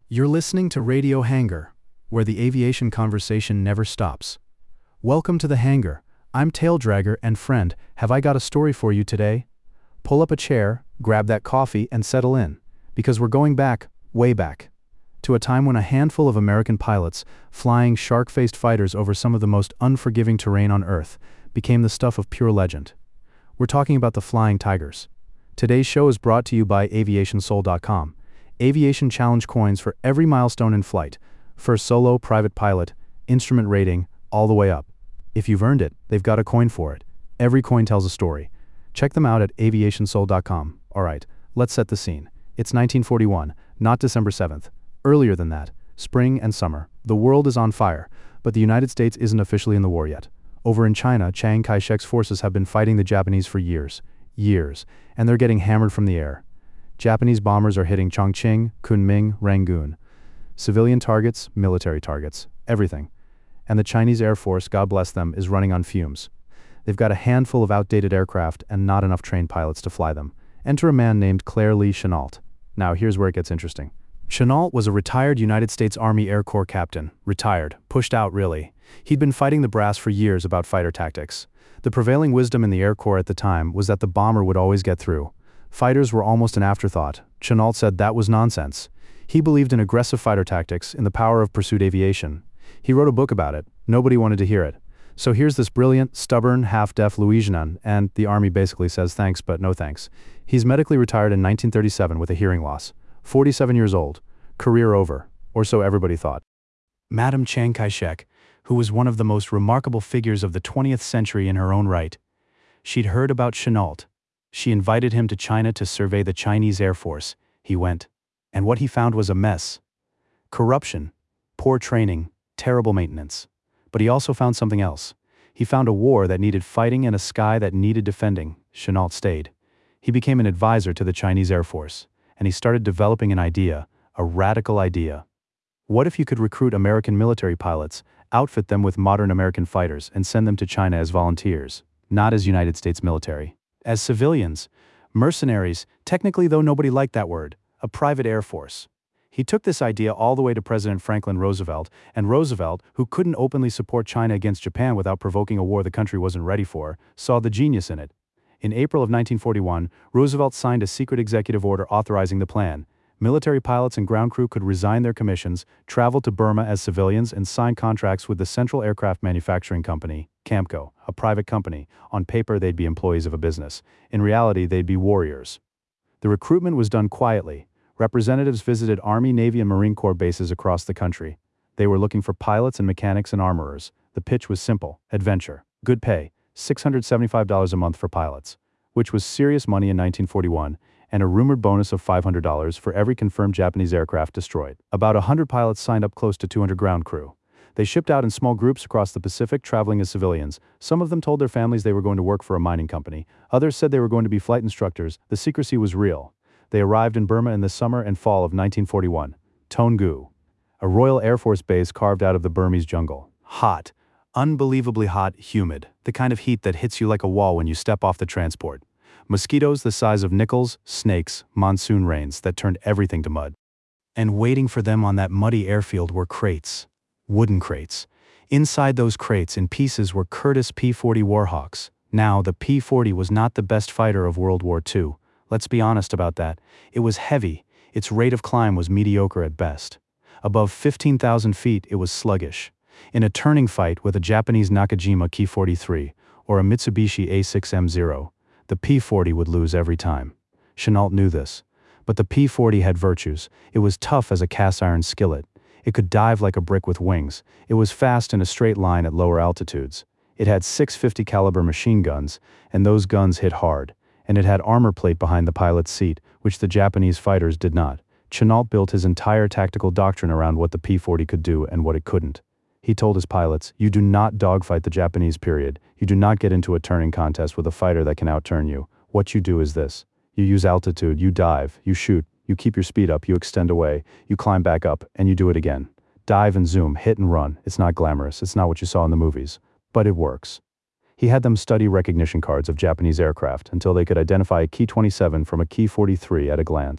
You're listening to Radio Hangar, where the aviation conversation never stops. Welcome to the Hangar. I'm Taildragger and friend, have I got a story for you today? Pull up a chair, grab that coffee and settle in, because we're going back, way back, to a time when a handful of American pilots, flying shark-faced fighters over some of the most unforgiving terrain on Earth, became the stuff of pure legend. We're talking about the Flying Tigers. Today's show is brought to you by AviationSoul.com. Aviation challenge coins for every milestone in flight, first solo, private pilot, instrument rating, all the way up. If you've earned it, they've got a coin for it. Every coin tells a story. Check them out at AviationSoul.com. Alright, let's set the scene. It's 1941, not December 7th. Earlier than that, spring and summer. The world is on fire, but the United States isn't officially in the war yet. Over in China, Chiang Kai-shek's forces have been fighting the Japanese for years, and they're getting hammered from the air. Japanese bombers are hitting Chongqing, Kunming, Rangoon. Civilian targets, military targets, everything. And the Chinese Air Force, God bless them, is running on fumes. They've got a handful of outdated aircraft and not enough trained pilots to fly them. Enter a man named Claire Lee Chennault. Now here's where it gets interesting. Chennault was a retired United States Army Air Corps captain. Retired. Pushed out, really. He'd been fighting the brass for years about fighter tactics. The prevailing wisdom in the Air Corps at the time was that the bomber would always get through. Fighters were almost an afterthought. Chennault said that was nonsense. He believed in aggressive fighter tactics, in the power of pursuit aviation. He wrote a book about it. Nobody wanted to hear it. So here's this brilliant, stubborn, half-deaf Louisianan, and the Army basically says thanks but no thanks. He's medically retired in 1937 with a hearing loss. 47 years old. Career over. Or so everybody thought. Madame Chiang Kai-shek, who was one of the most remarkable figures of the 20th century in her own right. She'd heard about Chennault. She invited him to China to survey the Chinese Air Force. He went. And what he found was a mess. Corruption, poor training, terrible maintenance. But he also found something else. He found a war that needed fighting and a sky that needed defending. Chennault stayed. He became an advisor to the Chinese Air Force, and he started developing an idea, a radical idea. What if you could recruit American military pilots, outfit them with modern American fighters, and send them to China as volunteers, not as United States military, as civilians, mercenaries, technically though nobody liked that word, a private air force. He took this idea all the way to President Franklin Roosevelt, and Roosevelt, who couldn't openly support China against Japan without provoking a war the country wasn't ready for, saw the genius in it. In April of 1941, Roosevelt signed a secret executive order authorizing the plan. Military pilots and ground crew could resign their commissions, travel to Burma as civilians, and sign contracts with the Central Aircraft Manufacturing Company, CAMCO, a private company. On paper, they'd be employees of a business. In reality, they'd be warriors. The recruitment was done quietly. Representatives visited Army, Navy, and Marine Corps bases across the country. They were looking for pilots and mechanics and armorers. The pitch was simple: adventure, good pay, $675 a month for pilots, which was serious money in 1941, and a rumored bonus of $500 for every confirmed Japanese aircraft destroyed. About 100 pilots signed up, close to 200 ground crew. They shipped out in small groups across the Pacific, traveling as civilians. Some of them told their families they were going to work for a mining company. Others said they were going to be flight instructors. The secrecy was real. They arrived in Burma in the summer and fall of 1941. Toungoo, a Royal Air Force base carved out of the Burmese jungle. Hot. Unbelievably hot, humid. The kind of heat that hits you like a wall when you step off the transport. Mosquitoes the size of nickels, snakes, monsoon rains that turned everything to mud. And waiting for them on that muddy airfield were crates. Wooden crates. Inside those crates in pieces were Curtiss P-40 Warhawks. Now, the P-40 was not the best fighter of World War II. Let's be honest about that. It was heavy. Its rate of climb was mediocre at best. Above 15,000 feet, it was sluggish. In a turning fight with a Japanese Nakajima Ki-43 or a Mitsubishi A6M0, the P-40 would lose every time. Chennault knew this. But the P-40 had virtues. It was tough as a cast-iron skillet. It could dive like a brick with wings. It was fast in a straight line at lower altitudes. It had 650 caliber machine guns, and those guns hit hard. And it had armor plate behind the pilot's seat, which the Japanese fighters did not. Chennault built his entire tactical doctrine around what the P-40 could do and what it couldn't. He told his pilots, "You do not dogfight the Japanese, period. You do not get into a turning contest with a fighter that can outturn you. What you do is this. You use altitude, you dive, you shoot, you keep your speed up, you extend away, you climb back up, and you do it again. Dive and zoom, hit and run. It's not glamorous, it's not what you saw in the movies. But it works." He had them study recognition cards of Japanese aircraft until they could identify a Ki-27 from a Ki-43 at a glance.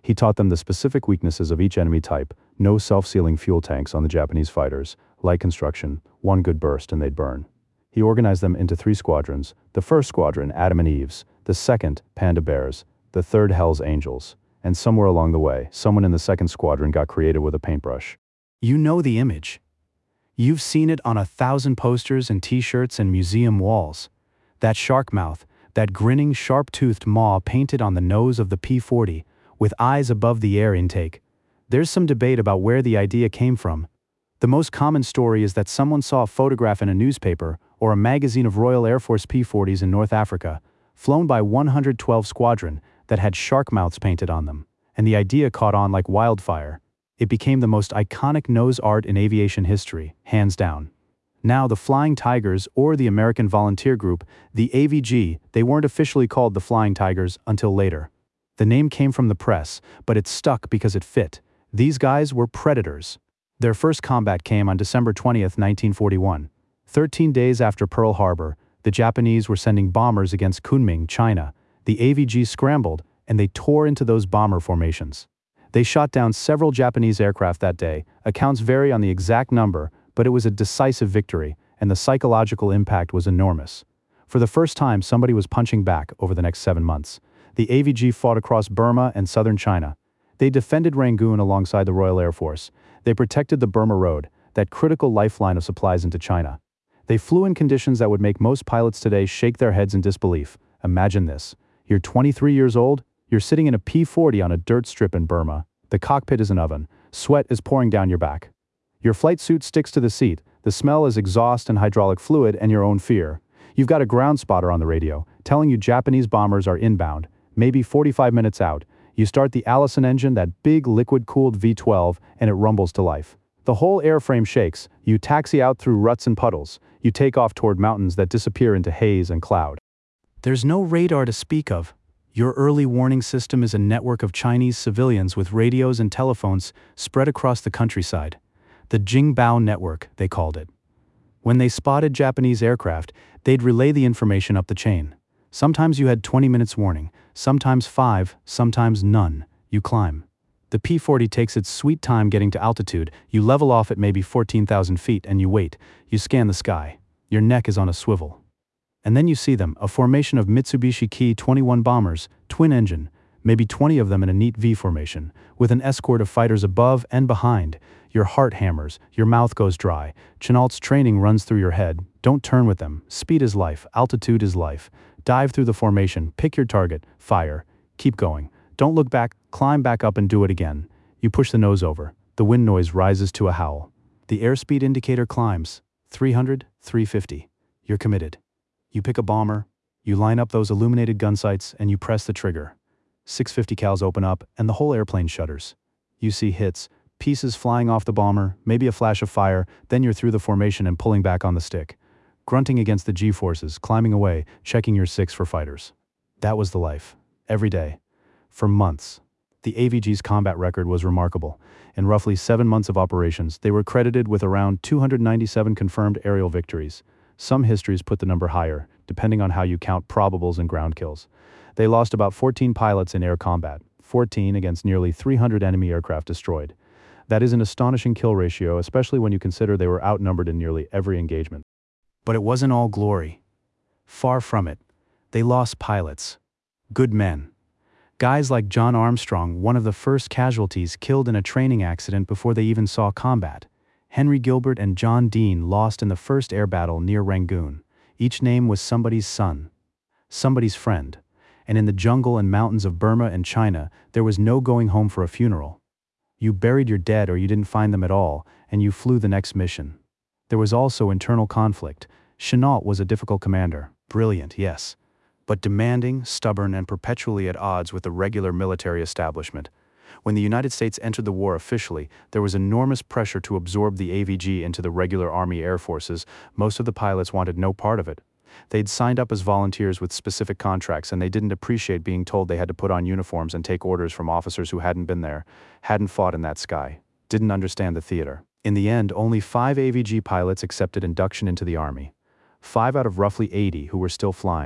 He taught them the specific weaknesses of each enemy type: no self-sealing fuel tanks on the Japanese fighters, light construction, one good burst and they'd burn. He organized them into 3 squadrons: the first squadron, Adam and Eves; the second, Panda Bears; the third, Hell's Angels. And somewhere along the way, someone in the second squadron got creative with a paintbrush. You know the image. You've seen it on 1,000 posters and t-shirts and museum walls. That shark mouth, that grinning, sharp-toothed maw painted on the nose of the P-40, with eyes above the air intake. There's some debate about where the idea came from. The most common story is that someone saw a photograph in a newspaper or a magazine of Royal Air Force P-40s in North Africa, flown by 112 Squadron, that had shark mouths painted on them, and the idea caught on like wildfire. It became the most iconic nose art in aviation history, hands down. Now the Flying Tigers, or the American Volunteer Group, the AVG, they weren't officially called the Flying Tigers until later. The name came from the press, but it stuck because it fit. These guys were predators. Their first combat came on December 20th, 1941. 13 days after Pearl Harbor, the Japanese were sending bombers against Kunming, China. The AVG scrambled, and they tore into those bomber formations. They shot down several Japanese aircraft that day. Accounts vary on the exact number, but it was a decisive victory, and the psychological impact was enormous. For the first time, somebody was punching back over the next 7 months. The AVG fought across Burma and southern China. They defended Rangoon alongside the Royal Air Force. They protected the Burma Road, that critical lifeline of supplies into China. They flew in conditions that would make most pilots today shake their heads in disbelief. Imagine this. You're 23 years old, you're sitting in a P-40 on a dirt strip in Burma. The cockpit is an oven. Sweat is pouring down your back. Your flight suit sticks to the seat. The smell is exhaust and hydraulic fluid and your own fear. You've got a ground spotter on the radio, telling you Japanese bombers are inbound, maybe 45 minutes out. You start the Allison engine, that big liquid-cooled V-12, and it rumbles to life. The whole airframe shakes. You taxi out through ruts and puddles. You take off toward mountains that disappear into haze and cloud. There's no radar to speak of. Your early warning system is a network of Chinese civilians with radios and telephones spread across the countryside. The Jingbao Network, they called it. When they spotted Japanese aircraft, they'd relay the information up the chain. Sometimes you had 20 minutes warning, sometimes 5, sometimes none. You climb. The P-40 takes its sweet time getting to altitude. You level off at maybe 14,000 feet and you wait. You scan the sky. Your neck is on a swivel. And then you see them, a formation of Mitsubishi Ki-21 bombers, twin engine, maybe 20 of them in a neat V formation, with an escort of fighters above and behind. Your heart hammers, your mouth goes dry. Chennault's training runs through your head. Don't turn with them. Speed is life, altitude is life. Dive through the formation, pick your target, fire. Keep going. Don't look back, climb back up and do it again. You push the nose over. The wind noise rises to a howl. The airspeed indicator climbs. 300, 350. You're committed. You pick a bomber, you line up those illuminated gun sights, and you press the trigger. 650 cals open up, and the whole airplane shudders. You see hits, pieces flying off the bomber, maybe a flash of fire, then you're through the formation and pulling back on the stick. Grunting against the G-forces, climbing away, checking your 6 for fighters. That was the life. Every day. For months. The AVG's combat record was remarkable. In roughly 7 months of operations, they were credited with around 297 confirmed aerial victories. Some histories put the number higher, depending on how you count probables and ground kills. They lost about 14 pilots in air combat, 14 against nearly 300 enemy aircraft destroyed. That is an astonishing kill ratio, especially when you consider they were outnumbered in nearly every engagement. But it wasn't all glory. Far from it. They lost pilots. Good men. Guys like John Armstrong, one of the first casualties, killed in a training accident before they even saw combat. Henry Gilbert and John Dean lost in the first air battle near Rangoon. Each name was somebody's son, somebody's friend, and in the jungle and mountains of Burma and China, there was no going home for a funeral. You buried your dead or you didn't find them at all, and you flew the next mission. There was also internal conflict. Chennault was a difficult commander, brilliant, yes, but demanding, stubborn, and perpetually at odds with the regular military establishment. When the United States entered the war officially, there was enormous pressure to absorb the AVG into the regular Army Air Forces. Most of the pilots wanted no part of it. They'd signed up as volunteers with specific contracts, and they didn't appreciate being told they had to put on uniforms and take orders from officers who hadn't been there, hadn't fought in that sky, didn't understand the theater. In the end, only 5 AVG pilots accepted induction into the Army. 5 out of roughly 80 who were still flying.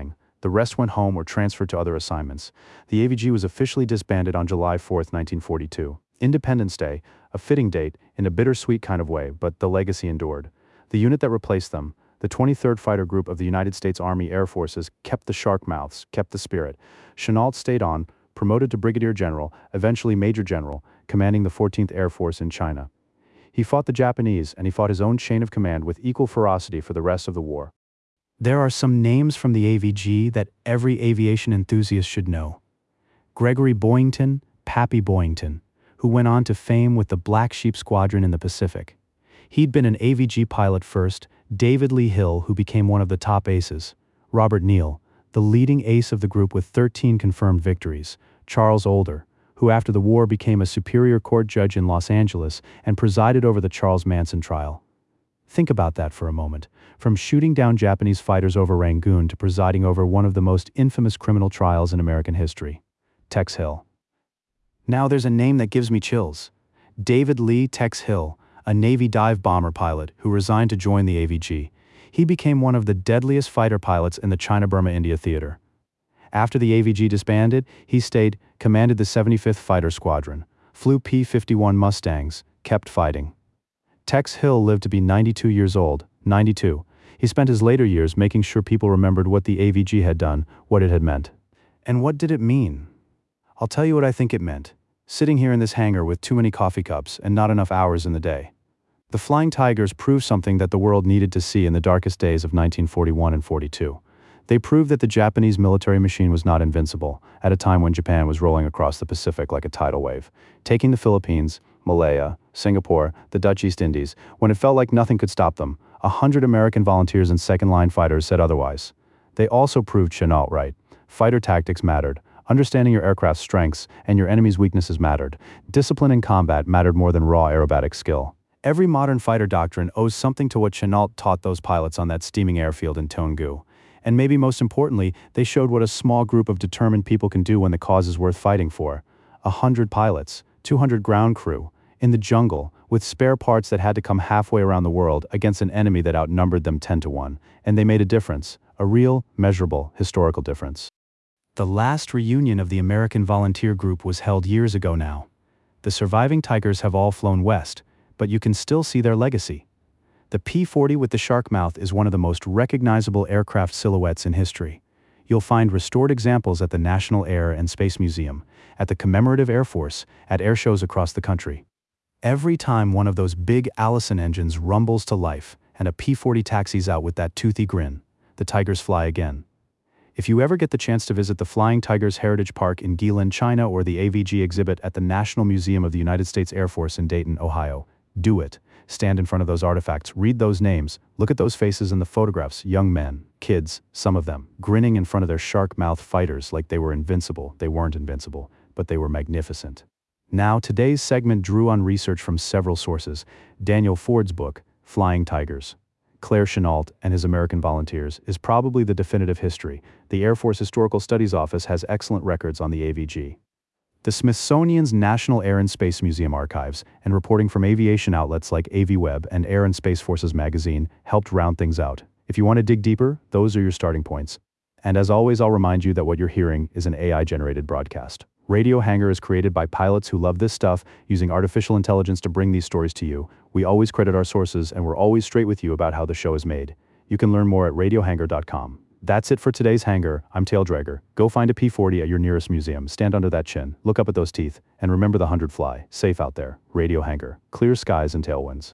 The rest went home or transferred to other assignments. The AVG was officially disbanded on July 4, 1942. Independence Day, a fitting date, in a bittersweet kind of way, but the legacy endured. The unit that replaced them, the 23rd Fighter Group of the United States Army Air Forces, kept the shark mouths, kept the spirit. Chennault stayed on, promoted to Brigadier General, eventually Major General, commanding the 14th Air Force in China. He fought the Japanese, and he fought his own chain of command with equal ferocity for the rest of the war. There are some names from the AVG that every aviation enthusiast should know. Gregory Boyington, Pappy Boyington, who went on to fame with the Black Sheep Squadron in the Pacific. He'd been an AVG pilot first. David Lee Hill, who became one of the top aces. Robert Neal, the leading ace of the group with 13 confirmed victories. Charles Older, who after the war became a Superior Court judge in Los Angeles and presided over the Charles Manson trial. Think about that for a moment. From shooting down Japanese fighters over Rangoon to presiding over one of the most infamous criminal trials in American history. Tex Hill. Now there's a name that gives me chills. David Lee Tex Hill, a Navy dive bomber pilot who resigned to join the AVG. He became one of the deadliest fighter pilots in the China-Burma-India theater. After the AVG disbanded, he stayed, commanded the 75th Fighter Squadron, flew P-51 Mustangs, kept fighting. Tex Hill lived to be 92 years old, 92. He spent his later years making sure people remembered what the AVG had done, what it had meant. And what did it mean? I'll tell you what I think it meant. Sitting here in this hangar with too many coffee cups and not enough hours in the day. The Flying Tigers proved something that the world needed to see in the darkest days of 1941 and 42. They proved that the Japanese military machine was not invincible, at a time when Japan was rolling across the Pacific like a tidal wave, taking the Philippines, Malaya, Singapore, the Dutch East Indies. When it felt like nothing could stop them, 100 American volunteers and second-line fighters said otherwise. They also proved Chennault right. Fighter tactics mattered. Understanding your aircraft's strengths and your enemy's weaknesses mattered. Discipline in combat mattered more than raw aerobatic skill. Every modern fighter doctrine owes something to what Chennault taught those pilots on that steaming airfield in Toungoo. And maybe most importantly, they showed what a small group of determined people can do when the cause is worth fighting for. 100 pilots, 200 ground crew, in the jungle, with spare parts that had to come halfway around the world against an enemy that outnumbered them 10-1. And they made a difference, a real, measurable, historical difference. The last reunion of the American Volunteer Group was held years ago now. The surviving Tigers have all flown west, but you can still see their legacy. The P-40 with the shark mouth is one of the most recognizable aircraft silhouettes in history. You'll find restored examples at the National Air and Space Museum, at the Commemorative Air Force, at air shows across the country. Every time one of those big Allison engines rumbles to life and a P-40 taxis out with that toothy grin, the Tigers fly again. If you ever get the chance to visit the Flying Tigers Heritage Park in Guilin, China, or the AVG exhibit at the National Museum of the United States Air Force in Dayton, Ohio, do it. Stand in front of those artifacts, read those names, look at those faces in the photographs, young men, kids, some of them, grinning in front of their shark-mouthed fighters like they were invincible. They weren't invincible, but they were magnificent. Now, today's segment drew on research from several sources. Daniel Ford's book, Flying Tigers. Claire Chennault and his American Volunteers is probably the definitive history. The Air Force Historical Studies Office has excellent records on the AVG. The Smithsonian's National Air and Space Museum archives and reporting from aviation outlets like AVWeb and Air and Space Forces magazine helped round things out. If you want to dig deeper, those are your starting points. And as always, I'll remind you that what you're hearing is an AI-generated broadcast. Radio Hangar is created by pilots who love this stuff, using artificial intelligence to bring these stories to you. We always credit our sources, and we're always straight with you about how the show is made. You can learn more at radiohangar.com. That's it for today's Hangar. I'm Tail Drager. Go find a P-40 at your nearest museum. Stand under that chin, look up at those teeth, and remember the 100 fly. Safe out there. Radio Hangar. Clear skies and tailwinds.